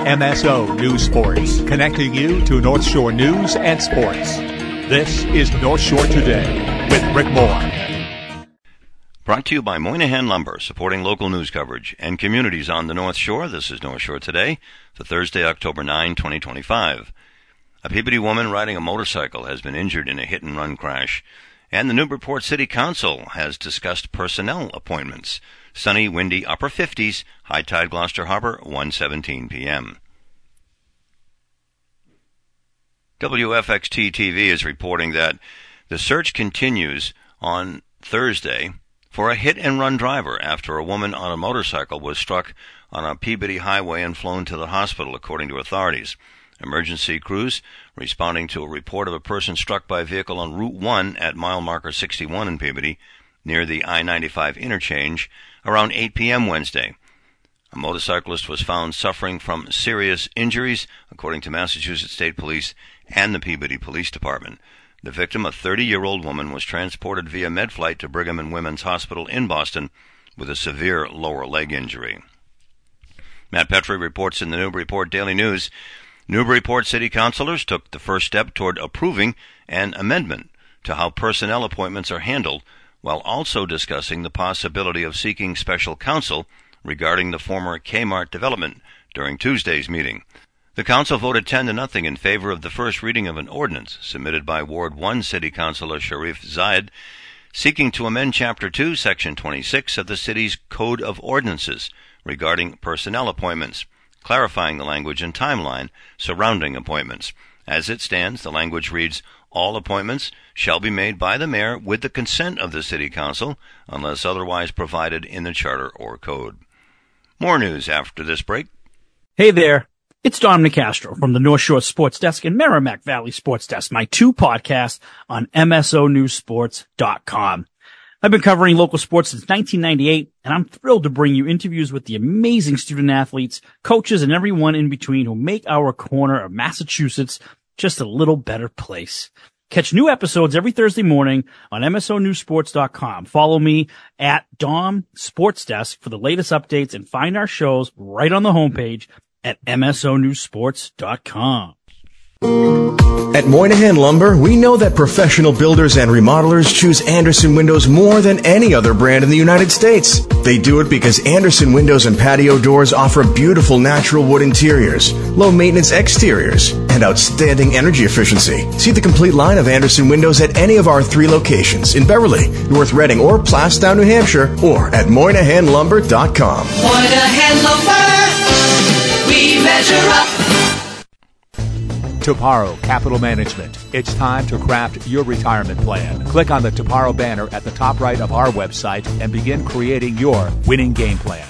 MSO News Sports, connecting you to North Shore news and sports. This is North Shore Today with Rick Moore. Brought to you by Moynihan Lumber, supporting local news coverage and communities on the North Shore. This is North Shore Today for Thursday, October 9, 2025. A Peabody woman riding a motorcycle has been injured in a hit-and-run crash, and the Newburyport City Council has discussed personnel appointments. Sunny, windy, upper 50s, high tide Gloucester Harbor, 1:17 p.m. WFXT-TV is reporting that the search continues on Thursday for a hit-and-run driver after a woman on a motorcycle was struck on a Peabody highway and flown to the hospital, according to authorities. Emergency crews responding to a report of a person struck by a vehicle on Route 1 at mile marker 61 in Peabody, near the I-95 interchange, around 8 p.m. Wednesday. A motorcyclist was found suffering from serious injuries, according to Massachusetts State Police and the Peabody Police Department. The victim, a 30-year-old woman, was transported via med-flight to Brigham and Women's Hospital in Boston with a severe lower leg injury. Matt Petrie reports in the Newburyport Daily News, Newburyport City Councilors took the first step toward approving an amendment to how personnel appointments are handled, while also discussing the possibility of seeking special counsel regarding the former Kmart development during Tuesday's meeting. The council voted 10-0 in favor of the first reading of an ordinance submitted by Ward 1 City Councilor Sharif Zayed, seeking to amend Chapter 2, Section 26 of the city's Code of Ordinances regarding personnel appointments, clarifying the language and timeline surrounding appointments. As it stands, the language reads, "All appointments shall be made by the mayor with the consent of the city council, unless otherwise provided in the charter or code." More news after this break. Hey there, it's Dom Nicastro from the North Shore Sports Desk and Merrimack Valley Sports Desk, my two podcasts on MSONewsSports.com. I've been covering local sports since 1998, and I'm thrilled to bring you interviews with the amazing student athletes, coaches, and everyone in between who make our corner of Massachusetts just a little better place. Catch new episodes every Thursday morning on MSONewsSports.com. Follow me at Dom Sports Desk for the latest updates and find our shows right on the homepage at MSONewsSports.com. At Moynihan Lumber, we know that professional builders and remodelers choose Andersen Windows more than any other brand in the United States. They do it because Andersen Windows and patio doors offer beautiful natural wood interiors, low-maintenance exteriors, and outstanding energy efficiency. See the complete line of Andersen Windows at any of our 3 locations in Beverly, North Reading, or Plastown, New Hampshire, or at MoynihanLumber.com. Moynihan Lumber, we measure up. Toparo Capital Management. It's time to craft your retirement plan. Click on the Toparo banner at the top right of our website and begin creating your winning game plan.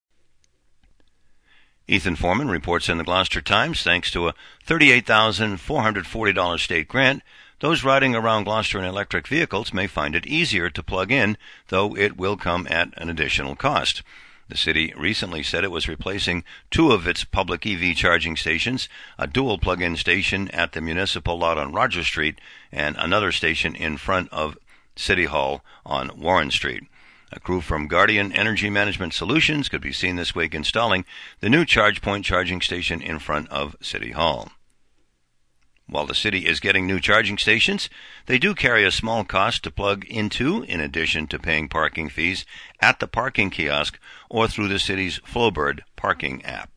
Ethan Foreman reports in the Gloucester Times, thanks to a $38,440 state grant, those riding around Gloucester in electric vehicles may find it easier to plug in, though it will come at an additional cost. The city recently said it was replacing 2 of its public EV charging stations, a dual plug-in station at the municipal lot on Roger Street and another station in front of City Hall on Warren Street. A crew from Guardian Energy Management Solutions could be seen this week installing the new ChargePoint charging station in front of City Hall. While the city is getting new charging stations, they do carry a small cost to plug into, in addition to paying parking fees at the parking kiosk or through the city's Flowbird parking app.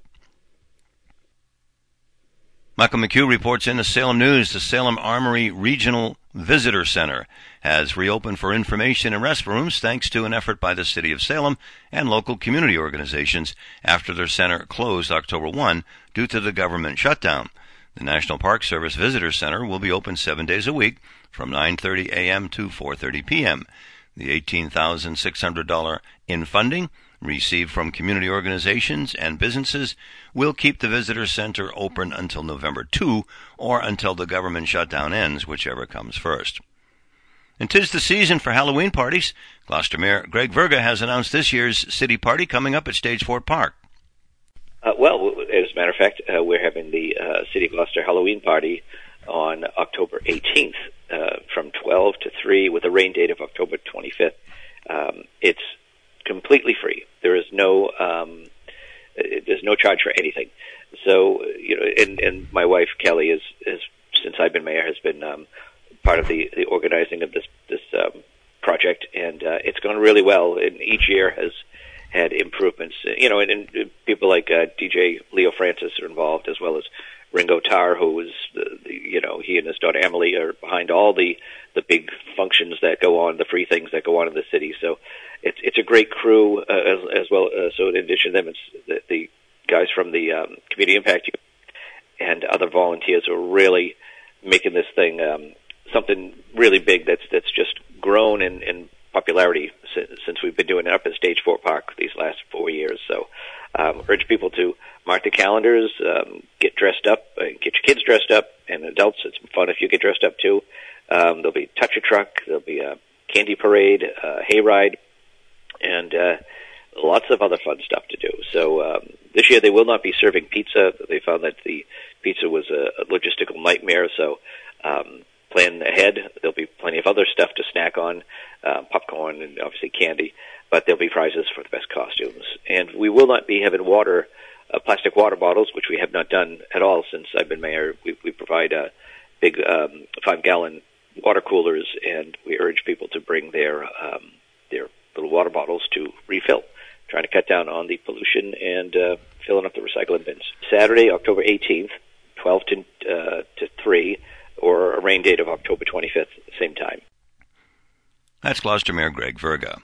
Michael McHugh reports in the Salem News, the Salem Armory Regional Visitor Center has reopened for information and restrooms thanks to an effort by the City of Salem and local community organizations after their center closed October 1 due to the government shutdown. The National Park Service Visitor Center will be open 7 days a week from 9:30 a.m. to 4:30 p.m. The $18,600 in funding received from community organizations and businesses will keep the Visitor Center open until November 2 or until the government shutdown ends, whichever comes first. And 'tis the season for Halloween parties. Gloucester Mayor Greg Verga has announced this year's city party coming up at Stage Fort Park. Well, as a matter of fact, we're having the City of Gloucester Halloween party on October 18th from 12 to 3 with a rain date of October 25th. It's completely free. There's no charge for anything. So, and my wife Kelly is since I've been mayor, has been part of the organizing of this project, and it's gone really well. And each year has had improvements. And people like DJ Leo Francis are involved, as well as Ringo Tarr, who is he and his daughter Emily are behind all the big functions that go on, the free things that go on in the city. So it's a great crew as well. So in addition to them, it's the guys from the Community Impact and other volunteers are really making this thing something really big that's just grown in popularity since we've been doing it up at Stage 4 Park these last 4 years. So urge people to mark the calendars, get dressed up, get your kids dressed up, and adults, it's fun if you get dressed up too. There'll be Touch a Truck, there'll be a candy parade, hayride, and lots of other fun stuff to do. So this year they will not be serving pizza. They found that the pizza was a logistical nightmare, so plan ahead. There'll be plenty of other stuff to snack on, popcorn and obviously candy, but there'll be prizes for the best costumes. And we will not be having plastic water bottles, which we have not done at all since I've been mayor. We provide big 5-gallon water coolers, and we urge people to bring their little water bottles to refill, trying to cut down on the pollution and filling up the recycling bins. Saturday, October 18th, 12 to 3, or a rain date of October 25th, same time. That's Gloucester Mayor Greg Verga.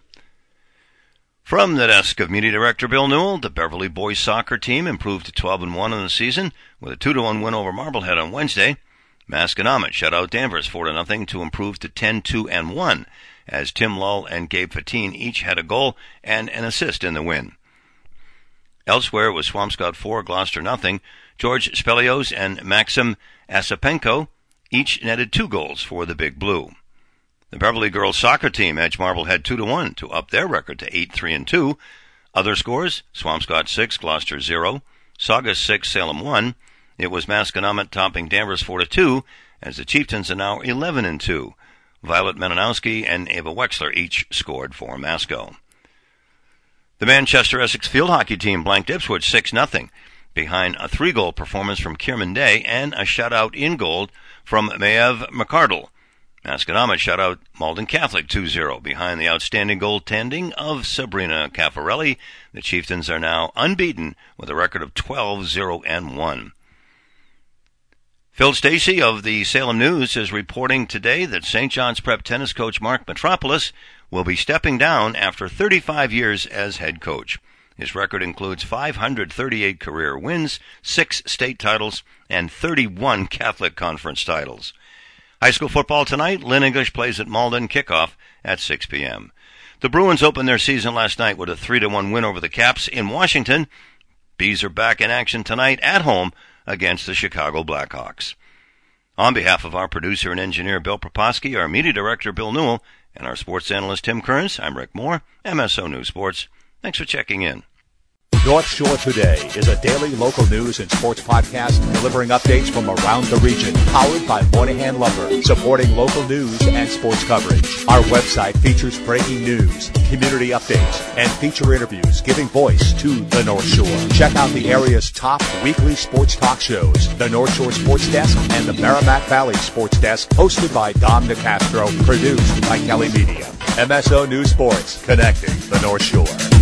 From the desk of Media Director Bill Newell, the Beverly boys soccer team improved to 12-1 in the season with a 2-1 win over Marblehead on Wednesday. Masconomet shut out Danvers 4-0 to improve to 10-2-1, as Tim Lull and Gabe Fatine each had a goal and an assist in the win. Elsewhere, it was Swampscott 4, Gloucester 0. George Spelios and Maxim Asapenko each netted 2 goals for the Big Blue. The Beverly girls soccer team edged Marblehead 2-1 to up their record to 8-3-2. Other scores: Swampscott 6, Gloucester 0, Saugus 6, Salem 1. It was Masconomet topping Danvers 4-2, as the Chieftains are now 11-2. Violet Menonowski and Ava Wexler each scored for Masco. The Manchester Essex field hockey team blanked Ipswich 6-0, behind a 3-goal performance from Kierman Day and a shutout in goal from Maev McCardle. Masconomet shut out Malden Catholic 2-0 behind the outstanding goaltending of Sabrina Caffarelli. The Chieftains are now unbeaten with a record of 12-0-1. Phil Stacey of the Salem News is reporting today that St. John's Prep tennis coach Mark Metropolis will be stepping down after 35 years as head coach. His record includes 538 career wins, 6 state titles, and 31 Catholic Conference titles. High school football tonight. Lynn English plays at Malden, kickoff at 6 p.m. The Bruins opened their season last night with a 3-1 win over the Caps in Washington. Bees are back in action tonight at home against the Chicago Blackhawks. On behalf of our producer and engineer Bill Proposki, our media director Bill Newell, and our sports analyst Tim Kearns, I'm Rick Moore, MSO News Sports. Thanks for checking in. North Shore Today is a daily local news and sports podcast delivering updates from around the region, powered by Moynihan Lumber, supporting local news and sports coverage. Our website features breaking news, community updates, and feature interviews giving voice to the North Shore. Check out the area's top weekly sports talk shows, the North Shore Sports Desk and the Merrimack Valley Sports Desk, hosted by Dom DeCastro, produced by Kelly Media. MSO News Sports, connecting the North Shore.